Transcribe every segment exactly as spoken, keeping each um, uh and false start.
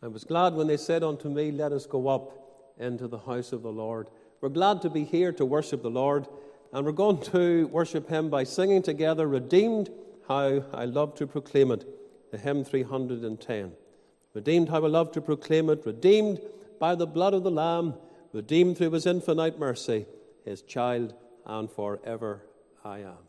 was glad when they said unto me, let us go up into the house of the Lord. We're glad to be here to worship the Lord, and we're going to worship him by singing together, Redeemed, How I Love to Proclaim It, the hymn three hundred ten. Redeemed, how I love to proclaim it, redeemed by the blood of the Lamb, redeemed through his infinite mercy, his child, and forever I am.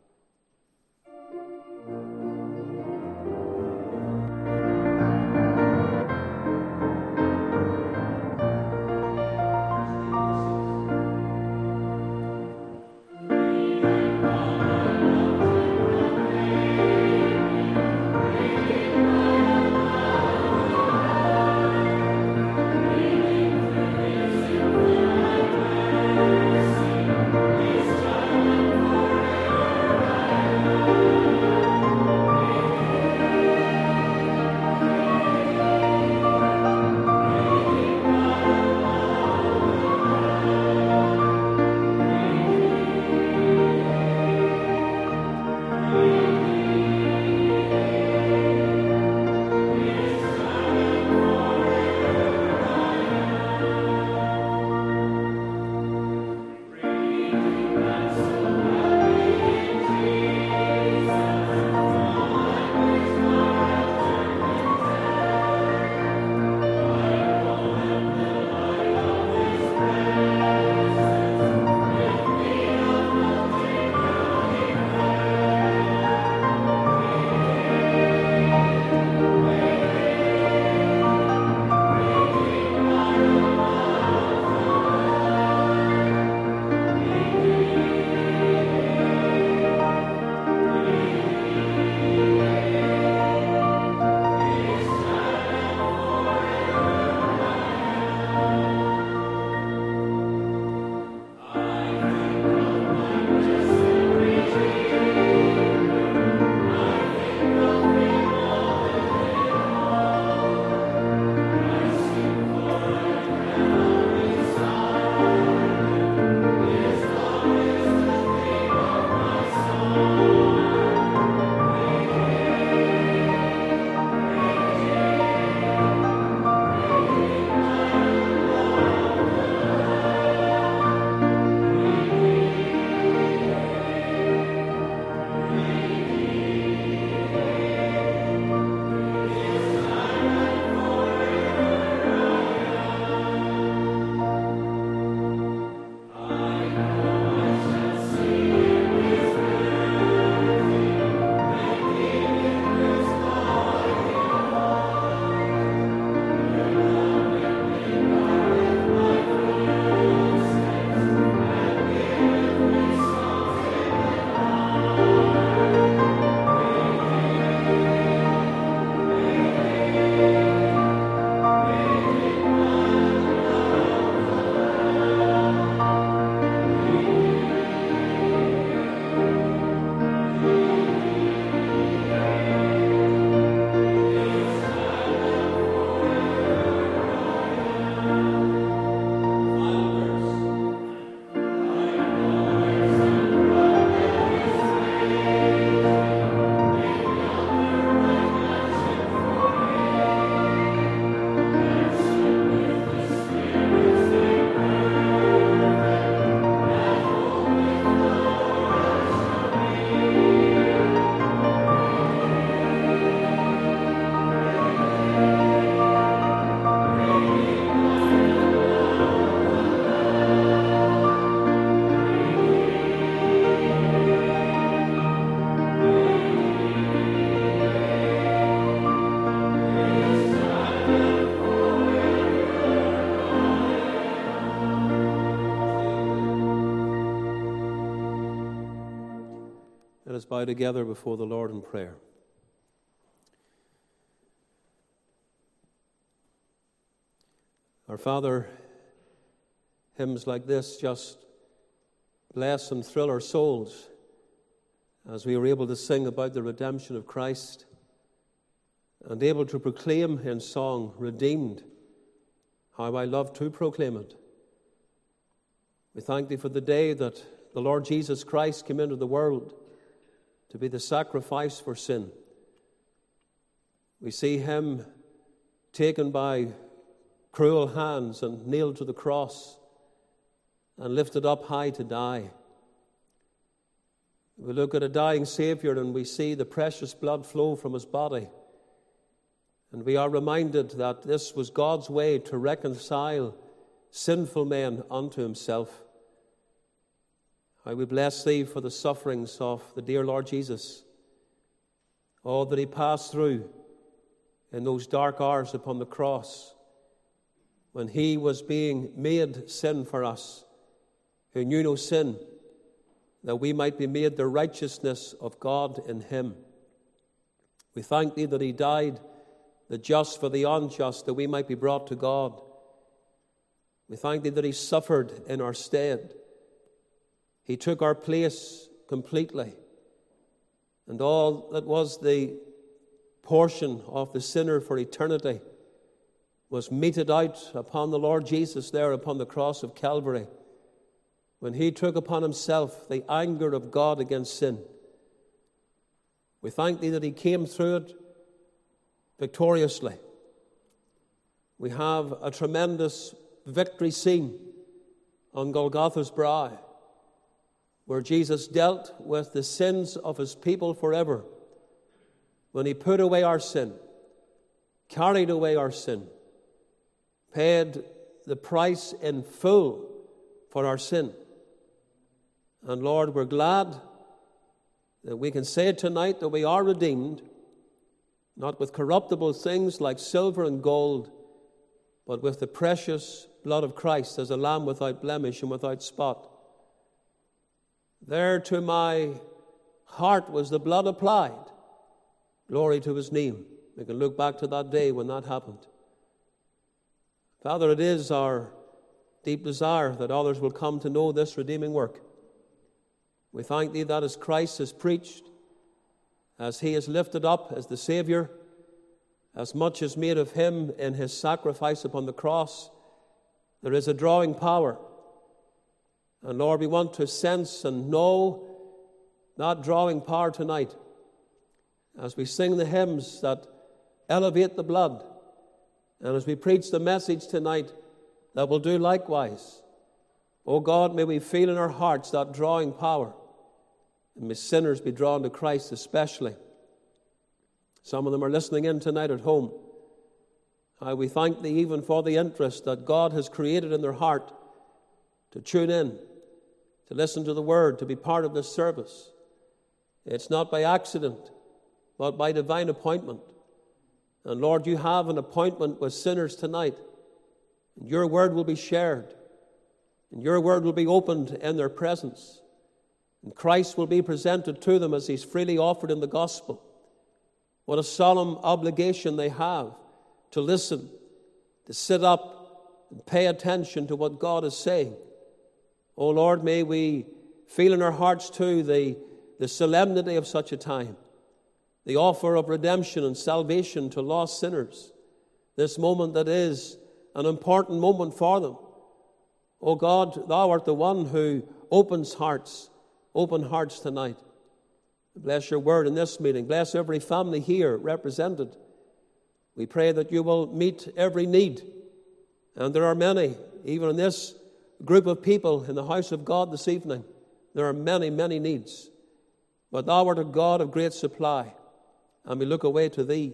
Let us bow together before the Lord in prayer. Our Father, hymns like this just bless and thrill our souls as we are able to sing about the redemption of Christ and able to proclaim in song, redeemed, how I love to proclaim it. We thank Thee for the day that the Lord Jesus Christ came into the world to be the sacrifice for sin. We see Him taken by cruel hands and nailed to the cross and lifted up high to die. We look at a dying Savior and we see the precious blood flow from his body. And we are reminded that this was God's way to reconcile sinful men unto himself. I will bless thee for the sufferings of the dear Lord Jesus, all that he passed through in those dark hours upon the cross, when he was being made sin for us, who knew no sin, that we might be made the righteousness of God in him. We thank thee that he died, the just for the unjust, that we might be brought to God. We thank thee that he suffered in our stead. He took our place completely. And all that was the portion of the sinner for eternity was meted out upon the Lord Jesus there upon the cross of Calvary, when he took upon himself the anger of God against sin. We thank thee that he came through it victoriously. We have a tremendous victory scene on Golgotha's brow, where Jesus dealt with the sins of his people forever, when he put away our sin, carried away our sin, paid the price in full for our sin. And Lord, we're glad that we can say tonight that we are redeemed, not with corruptible things like silver and gold, but with the precious blood of Christ as a lamb without blemish and without spot. There to my heart was the blood applied. Glory to his name. We can look back to that day when that happened. Father, it is our deep desire that others will come to know this redeeming work. We thank thee that as Christ has preached, as he is lifted up as the Savior, as much is made of him in his sacrifice upon the cross, there is a drawing power. And Lord, we want to sense and know that drawing power tonight as we sing the hymns that elevate the blood, and as we preach the message tonight that will do likewise. Oh God, may we feel in our hearts that drawing power, and may sinners be drawn to Christ especially. Some of them are listening in tonight at home. Uh, we thank thee even for the interest that God has created in their heart to tune in, to listen to the word, to be part of this service. It's not by accident, but by divine appointment. And Lord, you have an appointment with sinners tonight. And your word will be shared. And your word will be opened in their presence. And Christ will be presented to them as he's freely offered in the gospel. What a solemn obligation they have to listen, to sit up and pay attention to what God is saying. Oh Lord, may we feel in our hearts too the, the solemnity of such a time, the offer of redemption and salvation to lost sinners, this moment that is an important moment for them. Oh God, thou art the one who opens hearts, open hearts tonight. Bless your word in this meeting. Bless every family here represented. We pray that you will meet every need. And there are many, even in this group of people in the house of God this evening, there are many, many needs. But thou art a God of great supply, and we look away to thee.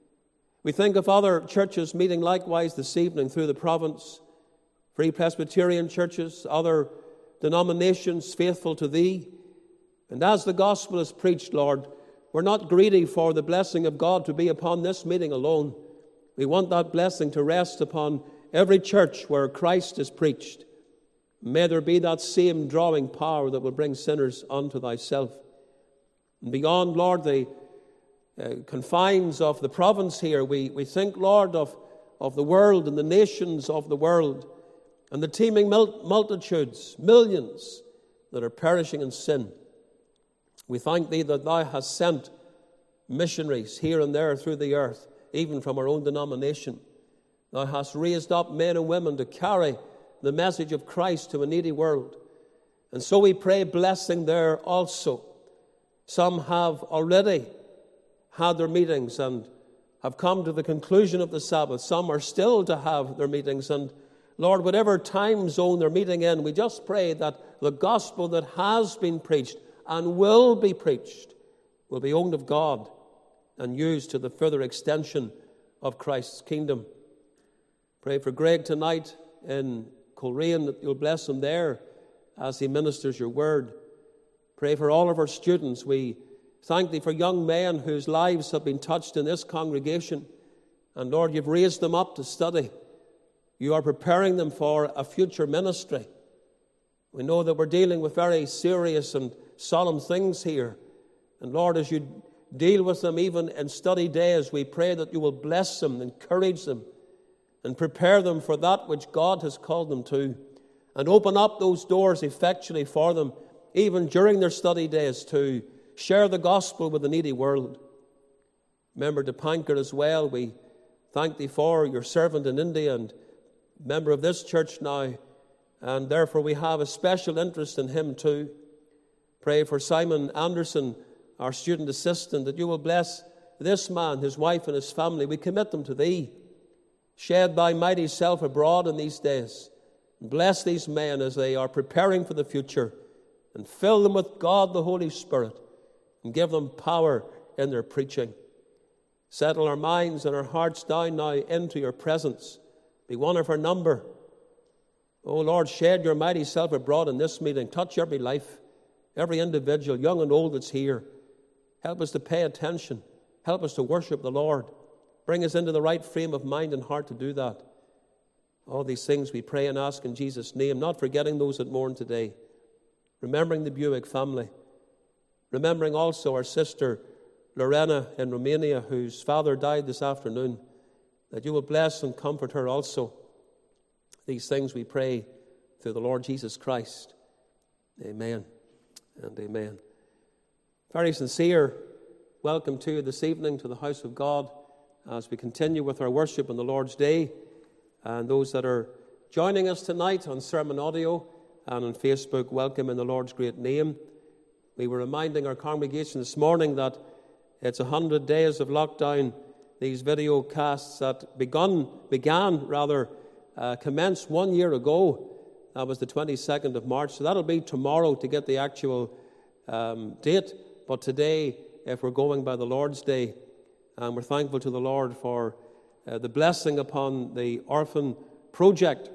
We think of other churches meeting likewise this evening through the province, Free Presbyterian churches, other denominations faithful to thee. And as the gospel is preached, Lord, we're not greedy for the blessing of God to be upon this meeting alone. We want that blessing to rest upon every church where Christ is preached. May there be that same drawing power that will bring sinners unto thyself. And beyond, Lord, the uh, confines of the province here, we, we think, Lord, of, of the world and the nations of the world and the teeming mul- multitudes, millions that are perishing in sin. We thank thee that thou hast sent missionaries here and there through the earth, even from our own denomination. Thou hast raised up men and women to carry the message of Christ to a needy world. And so we pray blessing there also. Some have already had their meetings and have come to the conclusion of the Sabbath. Some are still to have their meetings. And Lord, whatever time zone they're meeting in, we just pray that the gospel that has been preached and will be preached will be owned of God and used to the further extension of Christ's kingdom. Pray for Greg tonight in Coleraine, that you'll bless him there as he ministers your word. Pray for all of our students. We thank thee for young men whose lives have been touched in this congregation. And Lord, you've raised them up to study. You are preparing them for a future ministry. We know that we're dealing with very serious and solemn things here. And Lord, as you deal with them even in study days, we pray that you will bless them, encourage them, and prepare them for that which God has called them to, and open up those doors effectually for them, even during their study days, to share the gospel with the needy world. Remember Dipankar as well. We thank thee for your servant in India and member of this church now, and therefore we have a special interest in him too. Pray for Simon Anderson, our student assistant, that you will bless this man, his wife, and his family. We commit them to thee. Shed thy mighty self abroad in these days. Bless these men as they are preparing for the future, and fill them with God the Holy Spirit, and give them power in their preaching. Settle our minds and our hearts down now into your presence. Be one of our number. Oh Lord, shed your mighty self abroad in this meeting. Touch every life, every individual, young and old, that's here. Help us to pay attention. Help us to worship the Lord. Bring us into the right frame of mind and heart to do that. All these things we pray and ask in Jesus' name, not forgetting those that mourn today. Remembering the Buick family. Remembering also our sister Lorena in Romania, whose father died this afternoon, that you will bless and comfort her also. These things we pray through the Lord Jesus Christ. Amen and amen. Very sincere welcome to you this evening to the house of God as we continue with our worship on the Lord's Day. And those that are joining us tonight on sermon audio and on Facebook, welcome in the Lord's great name. We were reminding our congregation this morning that it's a hundred days of lockdown. These video casts that begun, began, rather, uh, commenced one year ago. That was the twenty-second of March. So that'll be tomorrow to get the actual um, date. But today, if we're going by the Lord's Day, and we're thankful to the Lord for uh, the blessing upon the orphan project.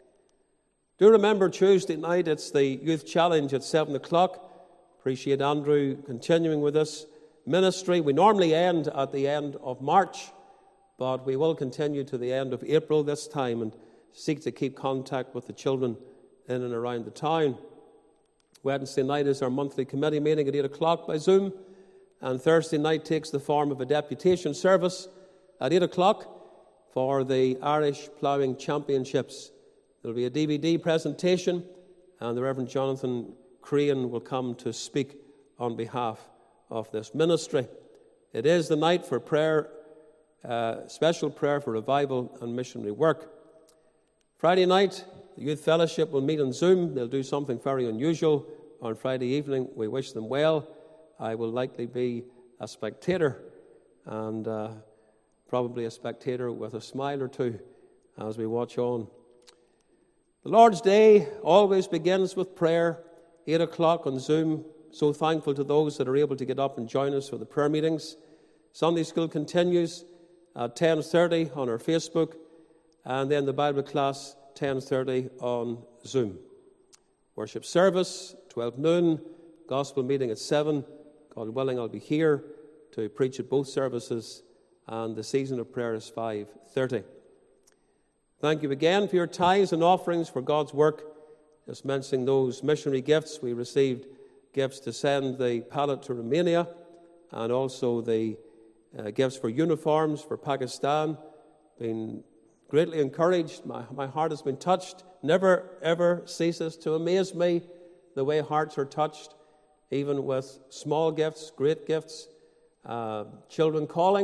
Do remember Tuesday night, it's the Youth Challenge at seven o'clock. Appreciate Andrew continuing with us. Ministry. We normally end at the end of March, but we will continue to the end of April this time and seek to keep contact with the children in and around the town. Wednesday night is our monthly committee meeting at eight o'clock by Zoom, and Thursday night takes the form of a deputation service at eight o'clock for the Irish Ploughing Championships. There will be a D V D presentation, and the Reverend Jonathan Crean will come to speak on behalf of this ministry. It is the night for prayer, uh, special prayer for revival and missionary work. Friday night, the Youth Fellowship will meet on Zoom. They'll do something very unusual on Friday evening. We wish them well. I will likely be a spectator, and uh, probably a spectator with a smile or two as we watch on. The Lord's Day always begins with prayer, eight o'clock on Zoom. So thankful to those that are able to get up and join us for the prayer meetings. Sunday school continues at ten thirty on our Facebook, and then the Bible class ten thirty on Zoom. Worship service, twelve noon, gospel meeting at seven. God willing, I'll be here to preach at both services, and the season of prayer is five thirty. Thank you again for your tithes and offerings for God's work. Just mentioning those missionary gifts, we received gifts to send the pallet to Romania, and also the uh, gifts for uniforms for Pakistan. Been greatly encouraged. My, my heart has been touched. Never, ever ceases to amaze me the way hearts are touched, even with small gifts, great gifts. Uh, children calling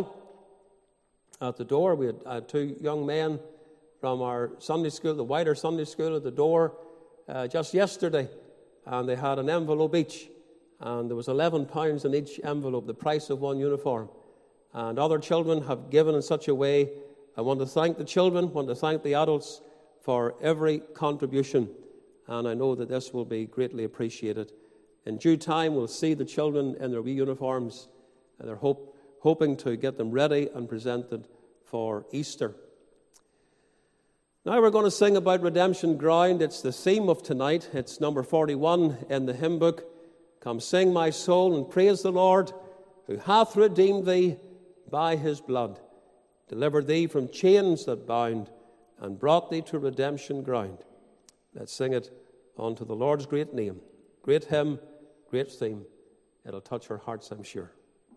at the door. We had uh, two young men from our Sunday school, the wider Sunday school, at the door uh, just yesterday. And they had an envelope each, and there was eleven pounds in each envelope, the price of one uniform. and other children have given in such a way. I want to thank the children, want to thank the adults for every contribution, and I know that this will be greatly appreciated. In due time, we'll see the children in their wee uniforms, and they're hope, hoping to get them ready and presented for Easter. Now we're going to sing about redemption ground. It's the theme of tonight. It's number forty-one in the hymn book. Come sing, my soul, and praise the Lord, who hath redeemed thee by his blood, delivered thee from chains that bound, and brought thee to redemption ground. Let's sing it unto the Lord's great name. Great hymn, great theme. It'll touch our hearts, I'm sure.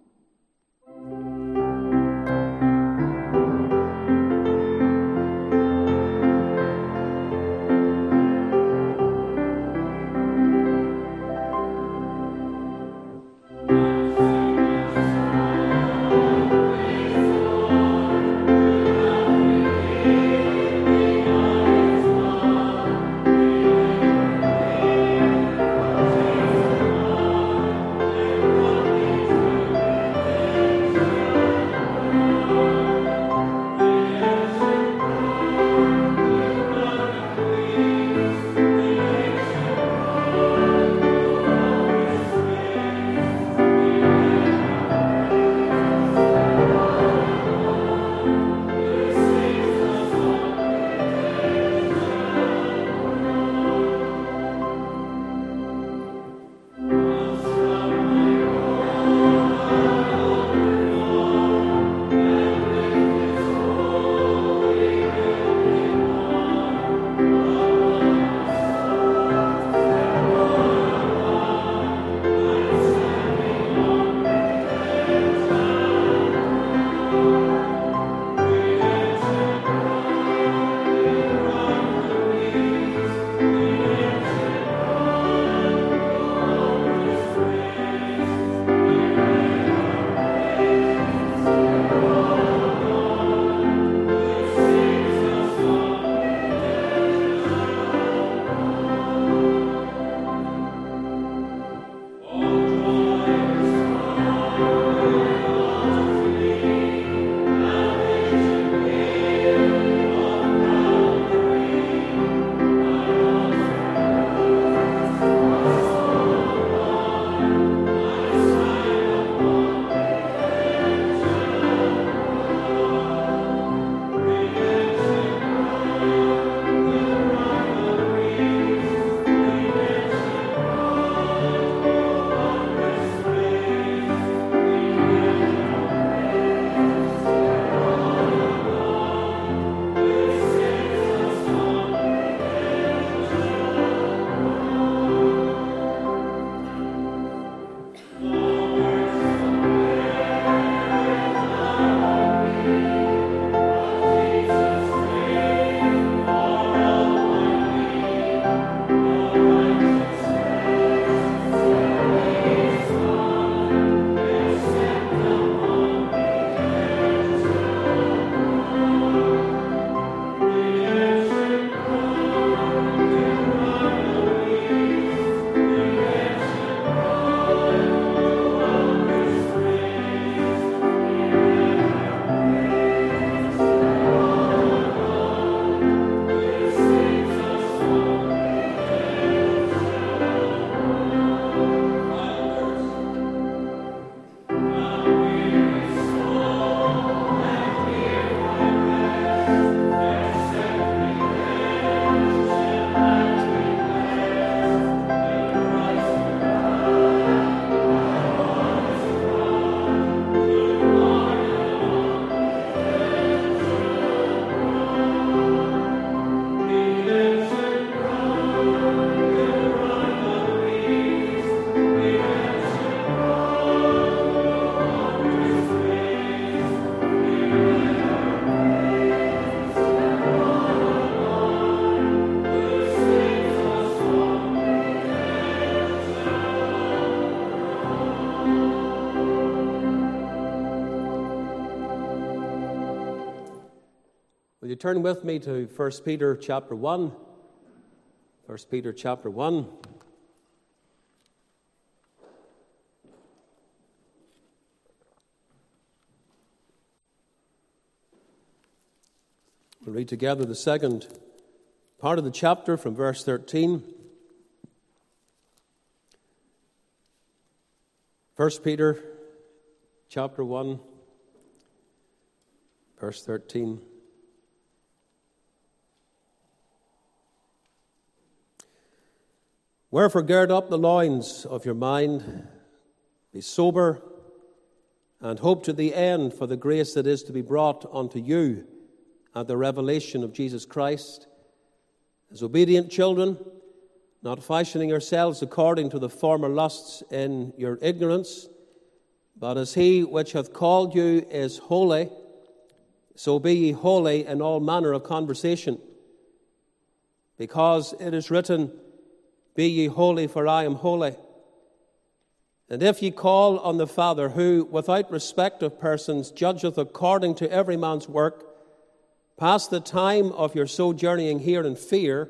Will you turn with me to First Peter chapter one? First Peter chapter one. We'll read together the second part of the chapter from verse thirteen. First Peter chapter one, verse thirteen. Wherefore gird up the loins of your mind, be sober, and hope to the end for the grace that is to be brought unto you at the revelation of Jesus Christ. As obedient children, not fashioning yourselves according to the former lusts in your ignorance, but as he which hath called you is holy, so be ye holy in all manner of conversation. Because it is written, Be ye holy, for I am holy. And if ye call on the Father, who without respect of persons judgeth according to every man's work, pass the time of your sojourning here in fear,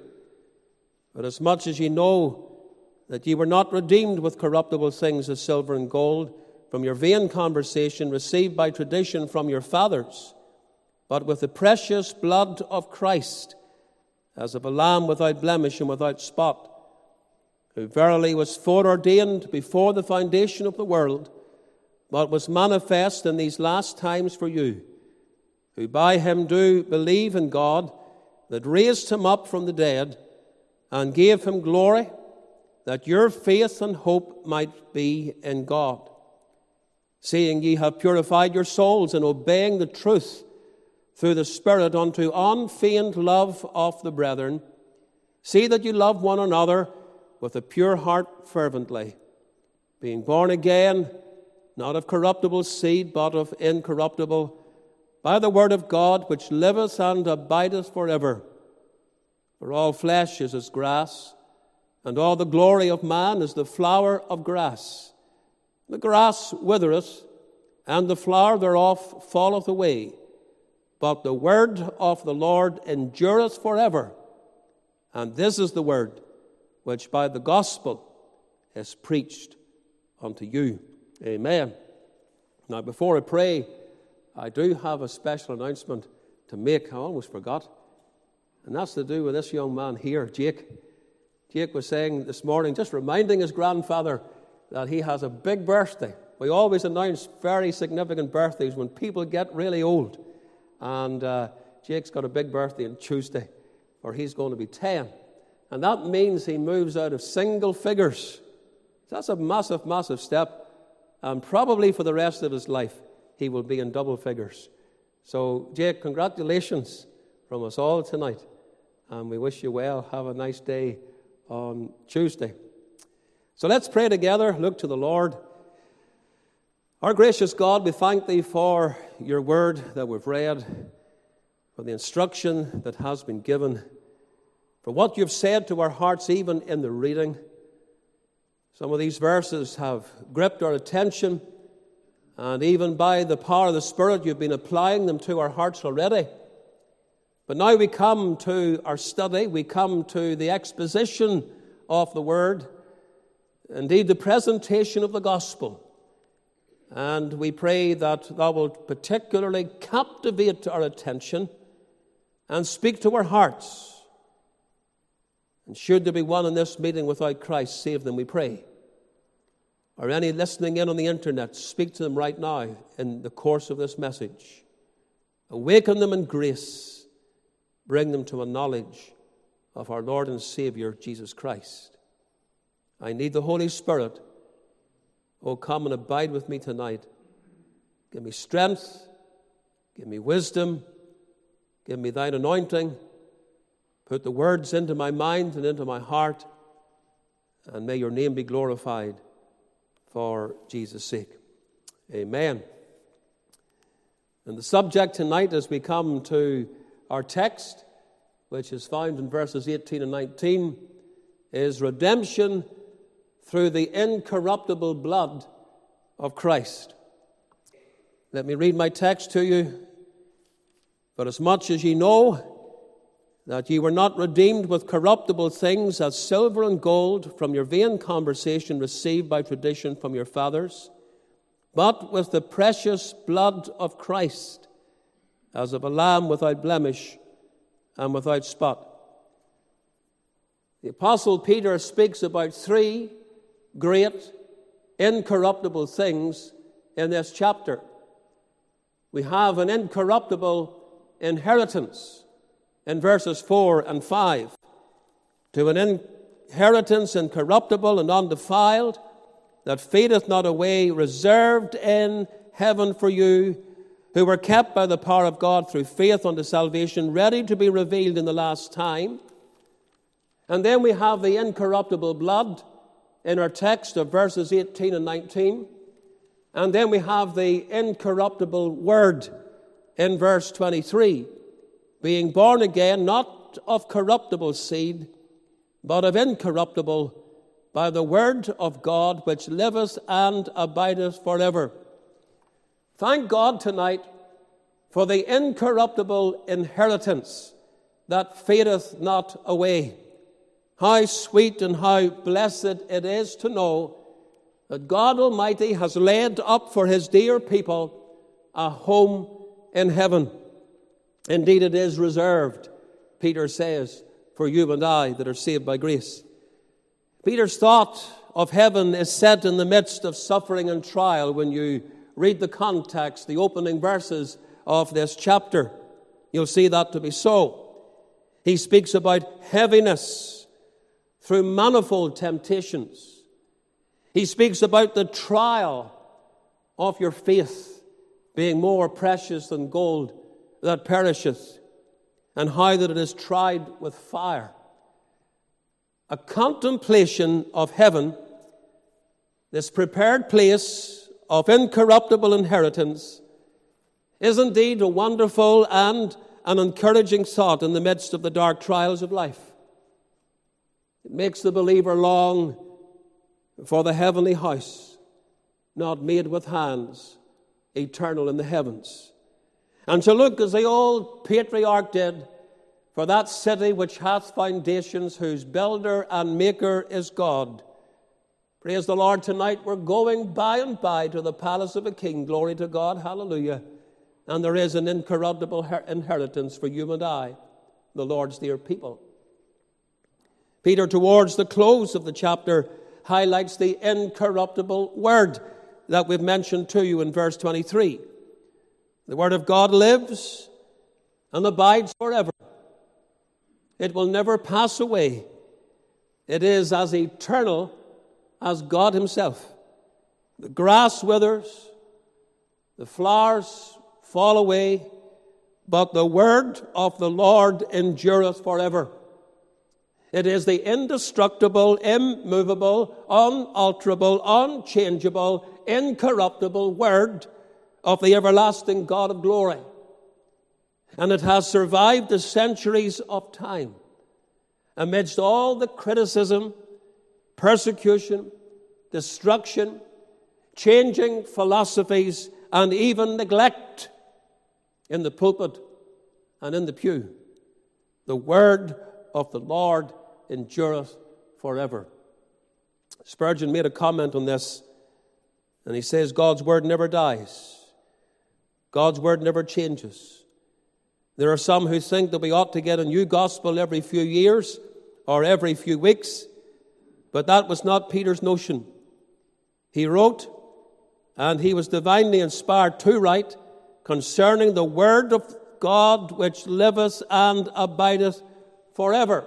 but as much as ye know that ye were not redeemed with corruptible things as silver and gold, from your vain conversation received by tradition from your fathers, but with the precious blood of Christ, as of a lamb without blemish and without spot, who verily was foreordained before the foundation of the world, but was manifest in these last times for you, who by him do believe in God, that raised him up from the dead, and gave him glory, that your faith and hope might be in God. Seeing ye have purified your souls in obeying the truth through the Spirit unto unfeigned love of the brethren, see that you love one another with a pure heart fervently, being born again, not of corruptible seed, but of incorruptible, by the word of God, which liveth and abideth forever. For all flesh is as grass, and all the glory of man is the flower of grass. The grass withereth, and the flower thereof falleth away, but the word of the Lord endureth forever. And this is the word which by the gospel is preached unto you. Amen. Now, before I pray, I do have a special announcement to make. I almost forgot. And that's to do with this young man here, Jake. Jake was saying this morning, just reminding his grandfather that he has a big birthday. We always announce very significant birthdays when people get really old. And uh, Jake's got a big birthday on Tuesday, or he's going to be ten. And that means he moves out of single figures. That's a massive, massive step. And probably for the rest of his life, he will be in double figures. So, Jake, congratulations from us all tonight. And we wish you well. Have a nice day on Tuesday. So let's pray together. Look to the Lord. Our gracious God, we thank Thee for Your word that we've read, for the instruction that has been given, for what You've said to our hearts even in the reading. Some of these verses have gripped our attention, and even by the power of the Spirit, You've been applying them to our hearts already. But now we come to our study, we come to the exposition of the Word, indeed the presentation of the gospel. And we pray that Thou wilt particularly captivate our attention and speak to our hearts. And should there be one in this meeting without Christ, save them, we pray. Or any listening in on the internet, speak to them right now in the course of this message. Awaken them in grace. Bring them to a knowledge of our Lord and Savior, Jesus Christ. I need the Holy Spirit. Oh, come and abide with me tonight. Give me strength. Give me wisdom. Give me Thine anointing. Put the words into my mind and into my heart. And may Your name be glorified for Jesus' sake. Amen. And the subject tonight, as we come to our text, which is found in verses eighteen and nineteen, is redemption through the incorruptible blood of Christ. Let me read my text to you. For as much as ye know that ye were not redeemed with corruptible things as silver and gold from your vain conversation received by tradition from your fathers, but with the precious blood of Christ, as of a lamb without blemish and without spot. The Apostle Peter speaks about three great, incorruptible things in this chapter. We have an incorruptible inheritance in verses four and five. To an inheritance incorruptible and undefiled, that fadeth not away, reserved in heaven for you, who were kept by the power of God through faith unto salvation, ready to be revealed in the last time. And then we have the incorruptible blood in our text of verses eighteen and nineteen. And then we have the incorruptible word in verse twenty-three, being born again, not of corruptible seed, but of incorruptible, by the word of God, which liveth and abideth forever. Thank God tonight for the incorruptible inheritance that fadeth not away. How sweet and how blessed it is to know that God Almighty has laid up for his dear people a home in heaven. Indeed, it is reserved, Peter says, for you and I that are saved by grace. Peter's thought of heaven is set in the midst of suffering and trial. When you read the context, the opening verses of this chapter, you'll see that to be so. He speaks about heaviness through manifold temptations. He speaks about the trial of your faith being more precious than gold that perisheth, and how that it is tried with fire. A contemplation of heaven, this prepared place of incorruptible inheritance, is indeed a wonderful and an encouraging thought in the midst of the dark trials of life. It makes the believer long for the heavenly house, not made with hands, eternal in the heavens. And to look as the old patriarch did for that city which hath foundations, whose builder and maker is God. Praise the Lord, tonight we're going by and by to the palace of a king. Glory to God, hallelujah. And there is an incorruptible inheritance for you and I, the Lord's dear people. Peter, towards the close of the chapter, highlights the incorruptible word that we've mentioned to you in verse twenty-three. The word of God lives and abides forever. It will never pass away. It is as eternal as God himself. The grass withers, the flowers fall away, but the word of the Lord endureth forever. It is the indestructible, immovable, unalterable, unchangeable, incorruptible word of the everlasting God of glory. And it has survived the centuries of time amidst all the criticism, persecution, destruction, changing philosophies, and even neglect in the pulpit and in the pew. The word of the Lord endureth forever. Spurgeon made a comment on this, and he says, God's word never dies. God's word never changes. There are some who think that we ought to get a new gospel every few years or every few weeks, but that was not Peter's notion. He wrote, and he was divinely inspired to write, concerning the word of God which liveth and abideth forever.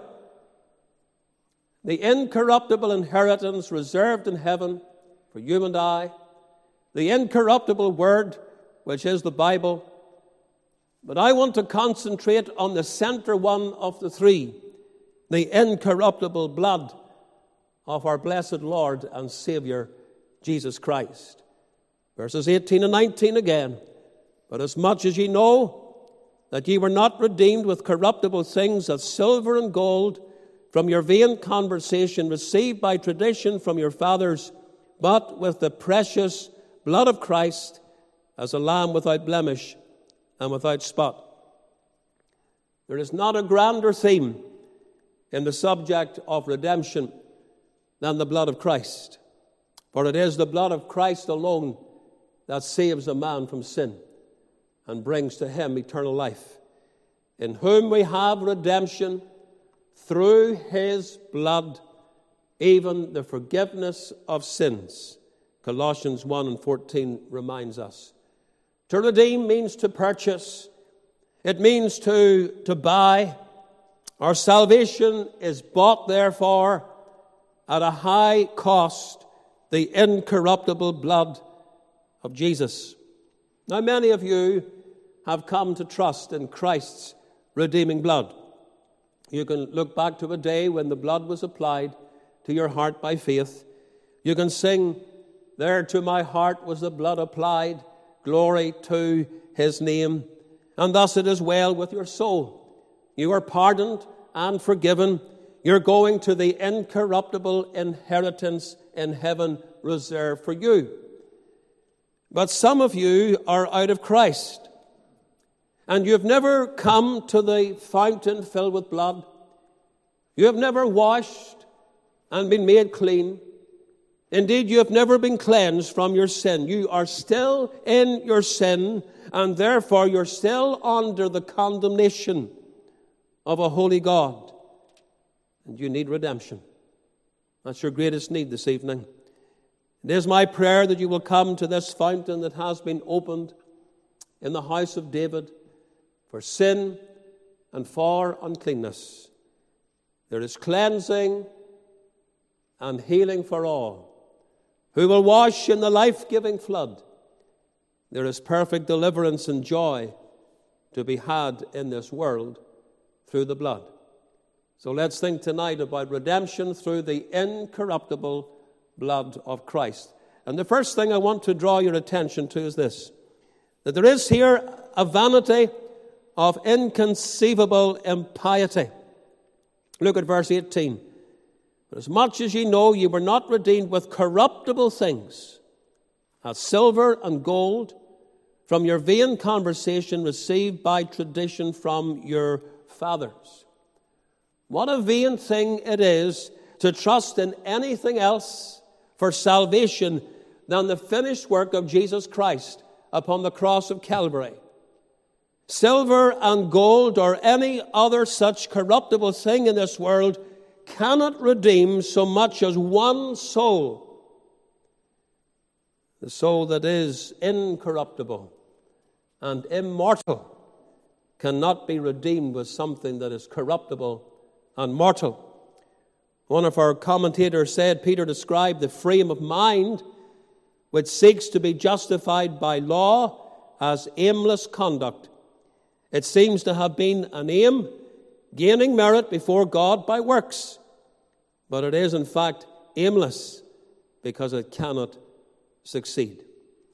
The incorruptible inheritance reserved in heaven for you and I, the incorruptible word, which is the Bible. But I want to concentrate on the center one of the three, the incorruptible blood of our blessed Lord and Savior, Jesus Christ. Verses eighteen and nineteen again. But as much as ye know that ye were not redeemed with corruptible things as silver and gold from your vain conversation received by tradition from your fathers, but with the precious blood of Christ, as a lamb without blemish and without spot. There is not a grander theme in the subject of redemption than the blood of Christ. For it is the blood of Christ alone that saves a man from sin and brings to him eternal life. in whom we have redemption through his blood, even the forgiveness of sins. Colossians one and fourteen reminds us. To redeem means to purchase. It means to, to buy. Our salvation is bought, therefore, at a high cost, the incorruptible blood of Jesus. Now, many of you have come to trust in Christ's redeeming blood. You can look back to a day when the blood was applied to your heart by faith. You can sing, "There to my heart was the blood applied, glory to his name." And thus it is well with your soul. You are pardoned and forgiven. You're going to the incorruptible inheritance in heaven reserved for you. But some of you are out of Christ, and you've never come to the fountain filled with blood. You have never washed and been made clean. Indeed, you have never been cleansed from your sin. You are still in your sin, and therefore you're still under the condemnation of a holy God. And you need redemption. That's your greatest need this evening. It is my prayer that you will come to this fountain that has been opened in the house of David for sin and for uncleanness. There is cleansing and healing for all who will wash in the life-giving flood. There is perfect deliverance and joy to be had in this world through the blood. So let's think tonight about redemption through the incorruptible blood of Christ. And the first thing I want to draw your attention to is this, that there is here a vanity of inconceivable impiety. Look at verse eighteen. "But as much as ye know, ye were not redeemed with corruptible things, as silver and gold, from your vain conversation received by tradition from your fathers." What a vain thing it is to trust in anything else for salvation than the finished work of Jesus Christ upon the cross of Calvary. Silver and gold or any other such corruptible thing in this world cannot redeem so much as one soul. The soul that is incorruptible and immortal cannot be redeemed with something that is corruptible and mortal. One of our commentators said, Peter described the frame of mind which seeks to be justified by law as aimless conduct. It seems to have been an aim, gaining merit before God by works. But it is in fact aimless because it cannot succeed.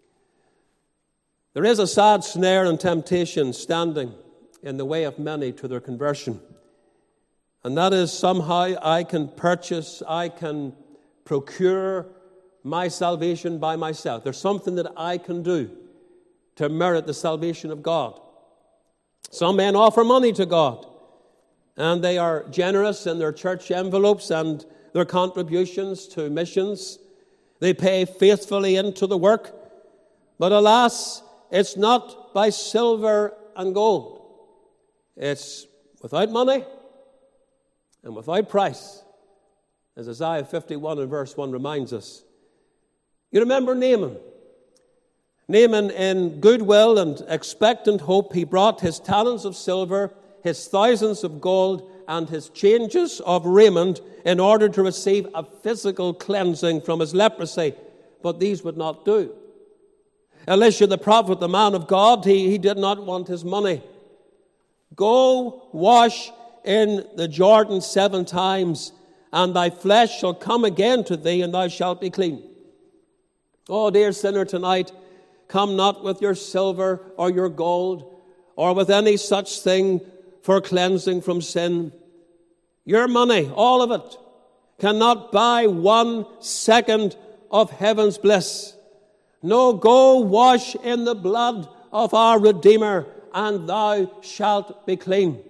There is a sad snare and temptation standing in the way of many to their conversion. And that is somehow I can purchase, I can procure my salvation by myself. There's something that I can do to merit the salvation of God. Some men offer money to God, and they are generous in their church envelopes and their contributions to missions. They pay faithfully into the work. But alas, it's not by silver and gold. It's without money and without price, as Isaiah fifty-one and verse one reminds us. You remember Naaman. Naaman, in goodwill and expectant hope, he brought his talents of silver, his thousands of gold, and his changes of raiment in order to receive a physical cleansing from his leprosy. But these would not do. Elisha the prophet, the man of God, he, he did not want his money. Go wash in the Jordan seven times, and thy flesh shall come again to thee, and thou shalt be clean. Oh, dear sinner, tonight, come not with your silver or your gold or with any such thing for cleansing from sin. Your money, all of it, cannot buy one second of heaven's bliss. No, go wash in the blood of our Redeemer, and thou shalt be clean.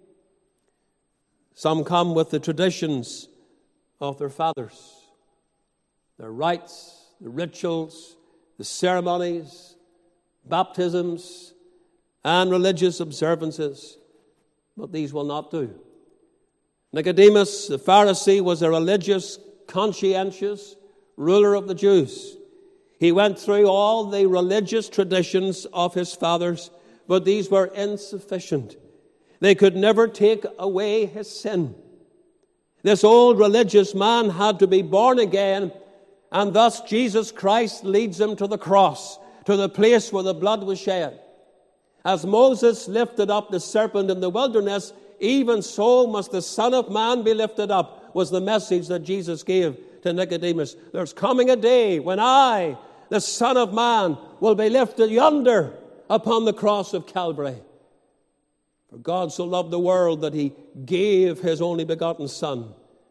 Some come with the traditions of their fathers, their rites, the rituals, the ceremonies, baptisms, and religious observances. but these will not do. Nicodemus, the Pharisee, was a religious, conscientious ruler of the Jews. He went through all the religious traditions of his fathers, but these were insufficient. They could never take away his sin. This old religious man had to be born again, and thus Jesus Christ leads him to the cross, to the place where the blood was shed. As Moses lifted up the serpent in the wilderness, even so must the Son of Man be lifted up, was the message that Jesus gave to Nicodemus. There's coming a day when I, the Son of Man, will be lifted yonder upon the cross of Calvary. For God so loved the world that he gave his only begotten Son.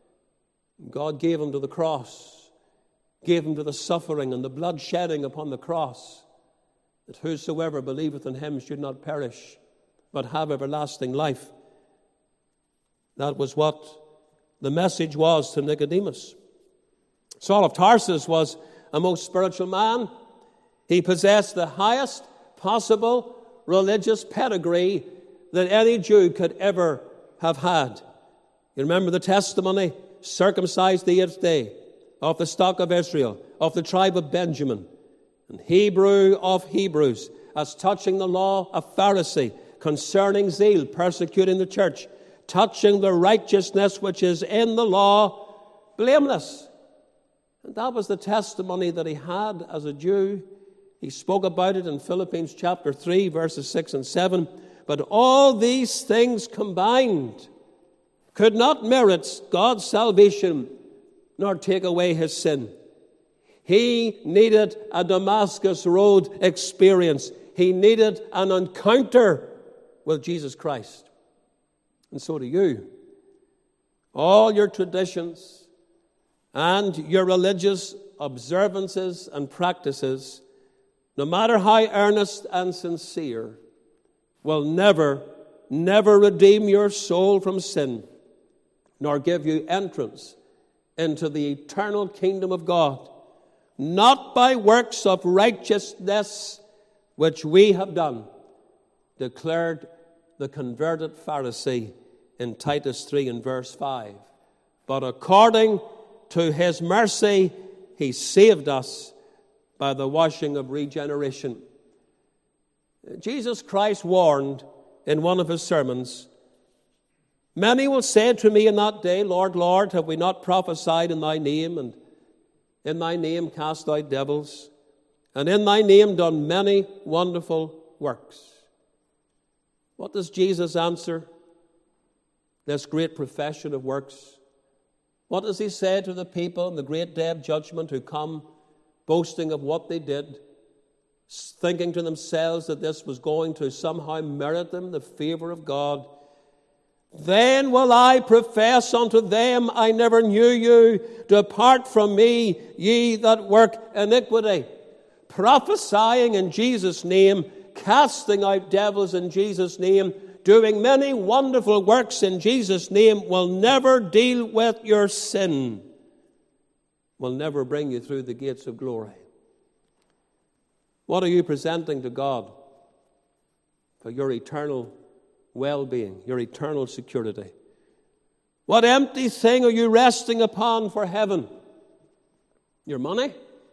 God gave him to the cross, gave him to the suffering and the blood shedding upon the cross, that whosoever believeth in him should not perish, but have everlasting life. That was what the message was to Nicodemus. Saul of Tarsus was a most spiritual man. He possessed the highest possible religious pedigree that any Jew could ever have had. You remember the testimony? Circumcised the eighth day, of the stock of Israel, of the tribe of Benjamin, and Hebrew of Hebrews, as touching the law, a Pharisee, concerning zeal, persecuting the church, touching the righteousness which is in the law, blameless. And that was the testimony that he had as a Jew. He spoke about it in Philippians chapter three, verses six and seven. But all these things combined could not merit God's salvation nor take away his sin. He needed a Damascus Road experience. He needed an encounter with Jesus Christ. And so do you. All your traditions and your religious observances and practices, no matter how earnest and sincere, will never, never redeem your soul from sin, nor give you entrance into the eternal kingdom of God, not by works of righteousness which we have done, declared the converted Pharisee in Titus three and verse five. But according to his mercy, he saved us by the washing of regeneration. Jesus Christ warned in one of his sermons, many will say to me in that day, Lord, Lord, have we not prophesied in thy name, and in thy name cast out devils, and in thy name done many wonderful works? What does Jesus answer this great profession of works? What does he say to the people in the great day of judgment who come boasting of what they did, thinking to themselves that this was going to somehow merit them the favor of God? Then will I profess unto them, I never knew you. Depart from me, ye that work iniquity. Prophesying in Jesus' name, casting out devils in Jesus' name, doing many wonderful works in Jesus' name will never deal with your sin, will never bring you through the gates of glory. What are you presenting to God for your eternal well-being, your eternal security? What empty thing are you resting upon for heaven? Your money?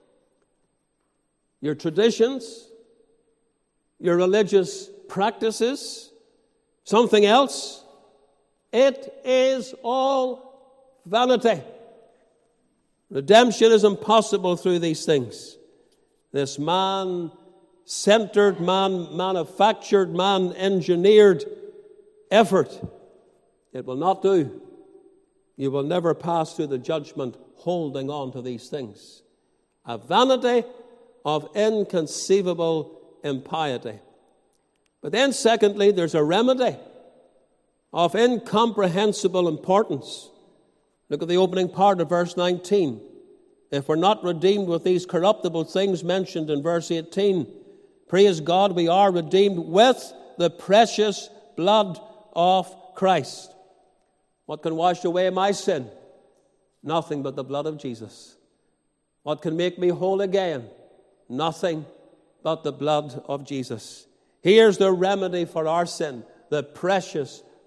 Your traditions? Your religious practices? Something else? It is all vanity. Redemption is impossible through these things. This man-centered, man-manufactured, man-engineered effort, it will not do. You will never pass through the judgment holding on to these things. A vanity of inconceivable impiety. But then secondly, there's a remedy of incomprehensible importance. Look at the opening part of verse nineteen. If we're not redeemed with these corruptible things mentioned in verse eighteen, praise God, we are redeemed with the precious blood of Christ. What can wash away my sin? Nothing but the blood of Jesus. What can make me whole again? Nothing but the blood of Jesus. Here's the remedy for our sin, the precious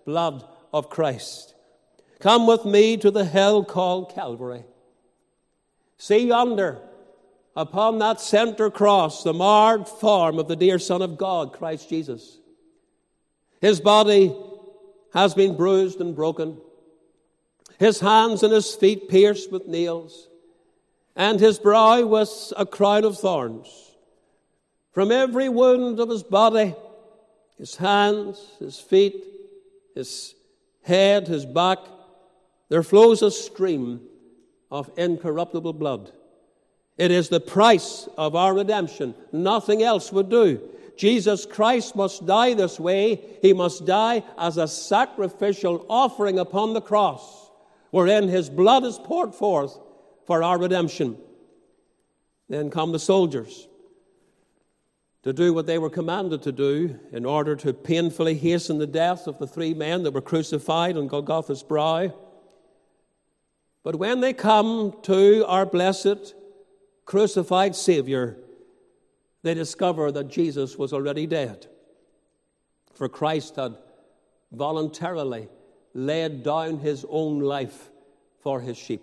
blood of Christ. Come with me to the hill called Calvary. See yonder, upon that center cross, the marred form of the dear Son of God, Christ Jesus. His body has been bruised and broken, his hands and his feet pierced with nails, and his brow was a crown of thorns. From every wound of his body, his hands, his feet, his head, his back, there flows a stream of incorruptible blood. It is the price of our redemption. Nothing else would do. Jesus Christ must die this way. He must die as a sacrificial offering upon the cross, wherein his blood is poured forth for our redemption. Then come the soldiers to do what they were commanded to do in order to painfully hasten the death of the three men that were crucified on Golgotha's brow. But when they come to our blessed crucified Savior, they discover that Jesus was already dead. For Christ had voluntarily laid down his own life for his sheep.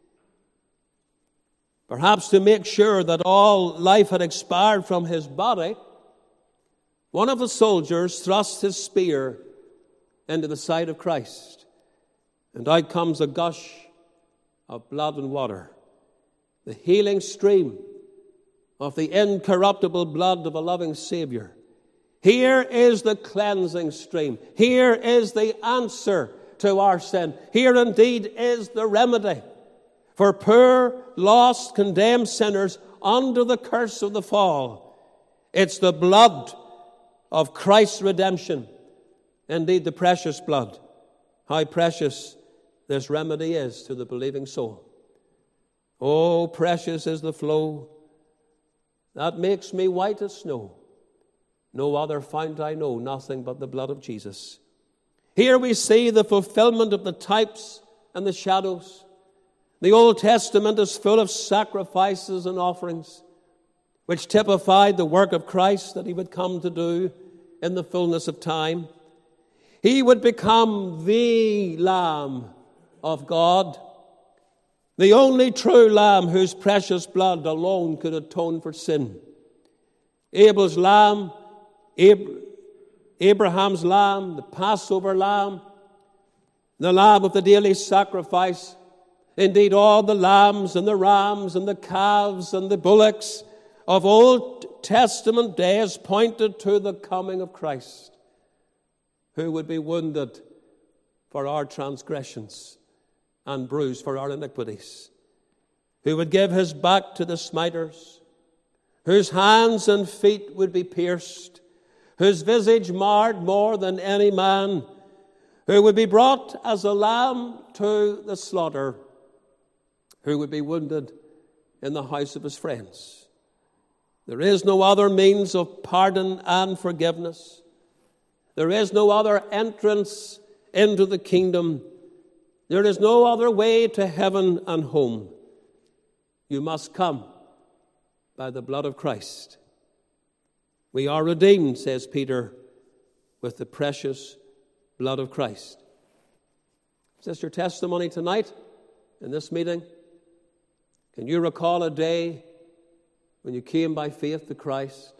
Perhaps to make sure that all life had expired from his body, one of the soldiers thrust his spear into the side of Christ, and out comes a gush of blood and water, the healing stream of the incorruptible blood of a loving Savior. Here is the cleansing stream. Here is the answer to our sin. Here indeed is the remedy for poor, lost, condemned sinners under the curse of the fall. It's the blood of Christ's redemption, indeed the precious blood. How precious this remedy is to the believing soul. Oh, precious is the flow that makes me white as snow. No other fount I know, nothing but the blood of Jesus. Here we see the fulfillment of the types and the shadows. The Old Testament is full of sacrifices and offerings, which typified the work of Christ that he would come to do in the fullness of time. He would become the Lamb of God, the only true Lamb whose precious blood alone could atone for sin. Abel's lamb, Ab- Abraham's lamb, the Passover lamb, the lamb of the daily sacrifice. Indeed, all the lambs and the rams and the calves and the bullocks of Old Testament days pointed to the coming of Christ, who would be wounded for our transgressions and bruised for our iniquities, who would give his back to the smiters, whose hands and feet would be pierced, whose visage marred more than any man, who would be brought as a lamb to the slaughter, who would be wounded in the house of his friends. There is no other means of pardon and forgiveness. There is no other entrance into the kingdom. There is no other way to heaven and home. You must come by the blood of Christ. We are redeemed, says Peter, with the precious blood of Christ. Is this your testimony tonight in this meeting? Can you recall a day when you came by faith to Christ?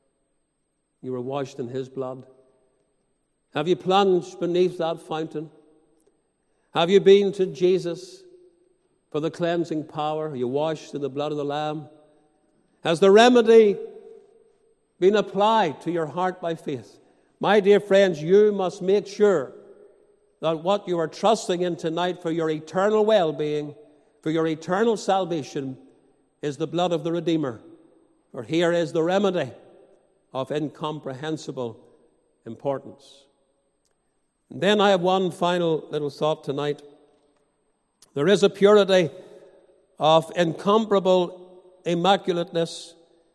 You were washed in his blood. Have you plunged beneath that fountain? Have you been to Jesus for the cleansing power? Are you washed in the blood of the Lamb? Has the remedy been applied to your heart by faith? My dear friends, you must make sure that what you are trusting in tonight for your eternal well-being, for your eternal salvation, is the blood of the Redeemer. For here is the remedy of incomprehensible importance. And then I have one final little thought tonight. There is a purity of incomparable immaculateness.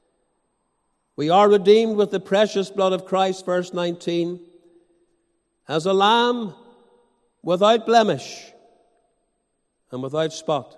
We are redeemed with the precious blood of Christ, verse nineteen, as a lamb without blemish and without spot.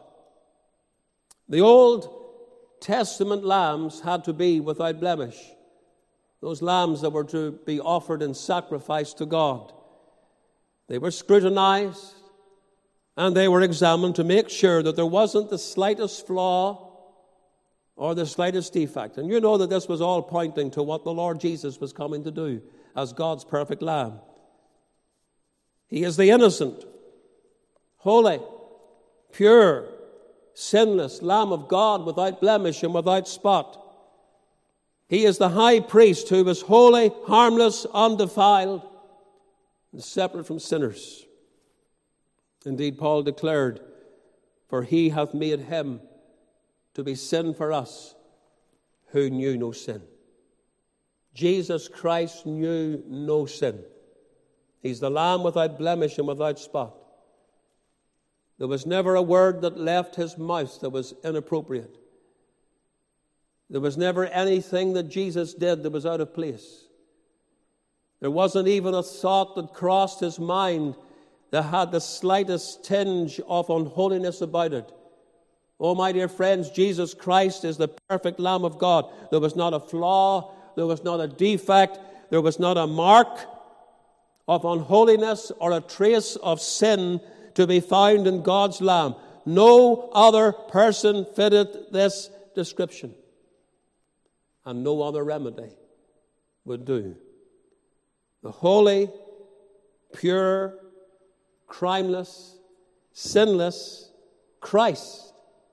The Old Testament lambs had to be without blemish. Those lambs that were to be offered in sacrifice to God. They were scrutinized and they were examined to make sure that there wasn't the slightest flaw or the slightest defect. And you know that this was all pointing to what the Lord Jesus was coming to do as God's perfect Lamb. He is the innocent, holy, pure, sinless Lamb of God without blemish and without spot. He is the high priest who was holy, harmless, undefiled, and separate from sinners. Indeed, Paul declared, "For he hath made him to be sin for us who knew no sin." Jesus Christ knew no sin. He's the Lamb without blemish and without spot. There was never a word that left his mouth that was inappropriate. There was never anything that Jesus did that was out of place. There wasn't even a thought that crossed his mind that had the slightest tinge of unholiness about it. Oh, my dear friends, Jesus Christ is the perfect Lamb of God. There was not a flaw, there was not a defect, there was not a mark of unholiness or a trace of sin to be found in God's Lamb. No other person fitted this description, and no other remedy would do. The holy, pure, crimeless, sinless Christ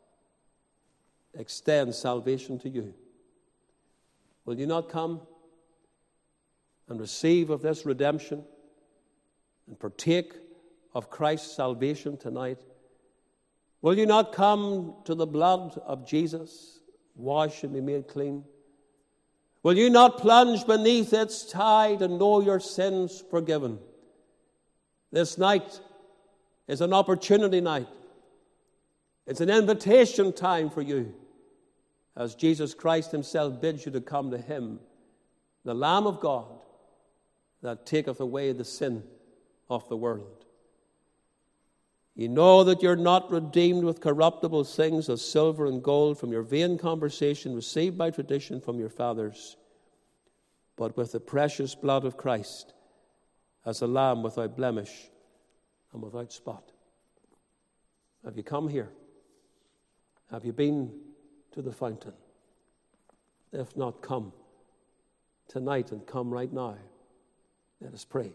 extends salvation to you. Will you not come and receive of this redemption and partake of Christ's salvation tonight? Will you not come to the blood of Jesus, wash and be made clean? Will you not plunge beneath its tide and know your sins forgiven? This night is an opportunity night. It's an invitation time for you, as Jesus Christ himself bids you to come to him, the Lamb of God that taketh away the sin of the world. You know that you're not redeemed with corruptible things as silver and gold from your vain conversation received by tradition from your fathers, but with the precious blood of Christ as a lamb without blemish and without spot. Have you come here? Have you been to the fountain? If not, come tonight and come right now. Let us pray.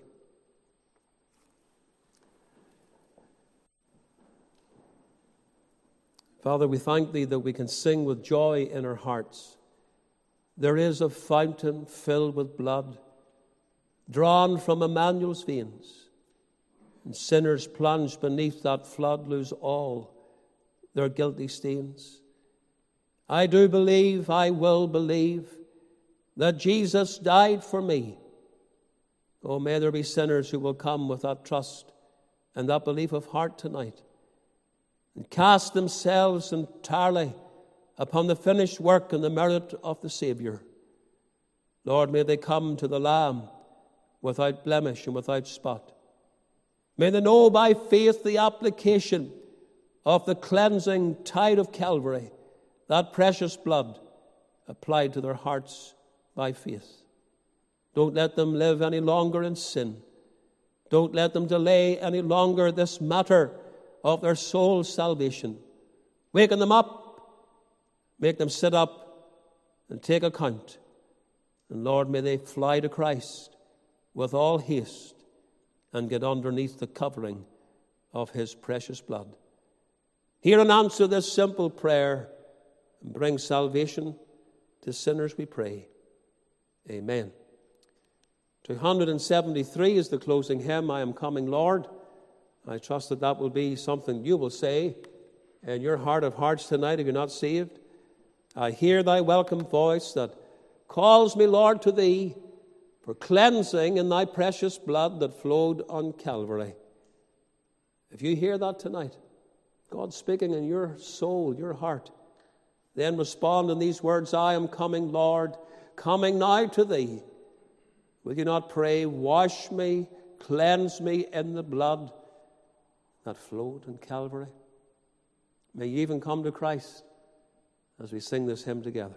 Father, we thank thee that we can sing with joy in our hearts. There is a fountain filled with blood, drawn from Emmanuel's veins, and sinners plunged beneath that flood lose all their guilty stains. I do believe, I will believe, that Jesus died for me. Oh, may there be sinners who will come with that trust and that belief of heart tonight, and cast themselves entirely upon the finished work and the merit of the Savior. Lord, may they come to the Lamb without blemish and without spot. May they know by faith the application of the cleansing tide of Calvary, that precious blood applied to their hearts by faith. Don't let them live any longer in sin. Don't let them delay any longer this matter of their soul's salvation. Waken them up, make them sit up and take account. And Lord, may they fly to Christ with all haste and get underneath the covering of his precious blood. Hear and answer this simple prayer and bring salvation to sinners, we pray. Amen. two seventy-three is the closing hymn, I Am Coming, Lord. I trust that that will be something you will say in your heart of hearts tonight if you're not saved. I hear thy welcome voice that calls me, Lord, to thee for cleansing in thy precious blood that flowed on Calvary. If you hear that tonight, God speaking in your soul, your heart, then respond in these words, I am coming, Lord, coming now to thee. Will you not pray, wash me, cleanse me in the blood that flowed in Calvary? May you even come to Christ as we sing this hymn together.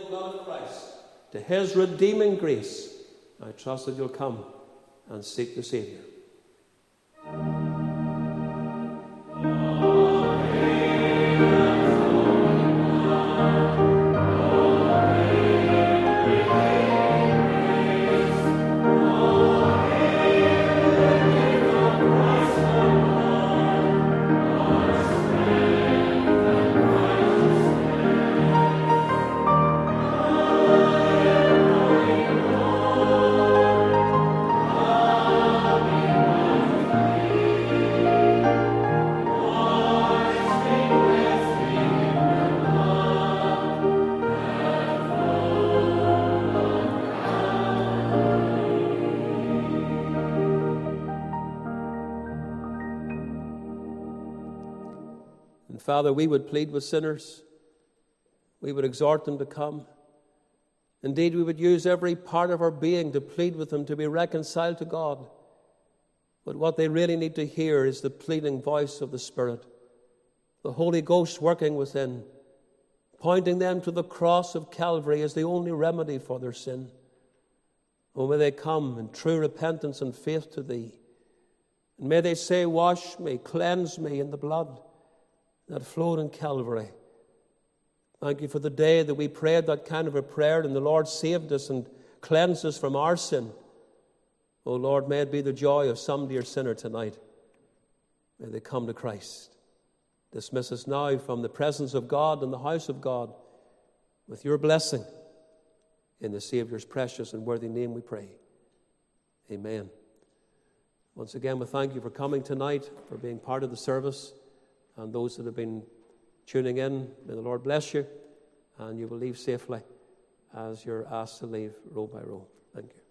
blood of Christ, to his redeeming grace, I trust that you'll come and seek the Saviour. And Father, we would plead with sinners. We would exhort them to come. Indeed, we would use every part of our being to plead with them to be reconciled to God. But what they really need to hear is the pleading voice of the Spirit, the Holy Ghost working within, pointing them to the cross of Calvary as the only remedy for their sin. Oh, may they come in true repentance and faith to Thee. And may they say, wash me, cleanse me in the blood that flowed in Calvary. Thank you for the day that we prayed that kind of a prayer and the Lord saved us and cleansed us from our sin. Oh Lord, may it be the joy of some dear sinner tonight. May they come to Christ. Dismiss us now from the presence of God and the house of God with your blessing. In the Saviour's precious and worthy name we pray. Amen. Once again, we thank you for coming tonight, for being part of the service. And those that have been tuning in, may the Lord bless you, and you will leave safely as you're asked to leave row by row. Thank you.